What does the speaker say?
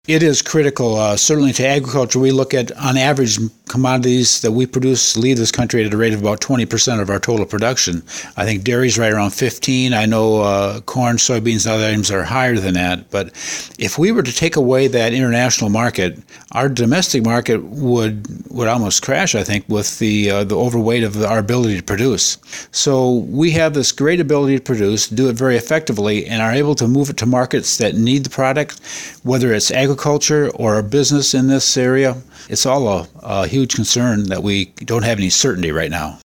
It is critical, certainly to agriculture. We look at, on average, commodities that we produce leave this country at a rate of about 20% of our total production. I think dairy's right around 15. I know corn, soybeans, and other items are higher than that. But if we were to take away that international market, our domestic market would almost crash, I think, with the overweight of our ability to produce. So we have this great ability to produce, do it very effectively, and are able to move it to markets that need the product, whether it's agriculture or a business in this area. It's all a huge concern that we don't have any certainty right now.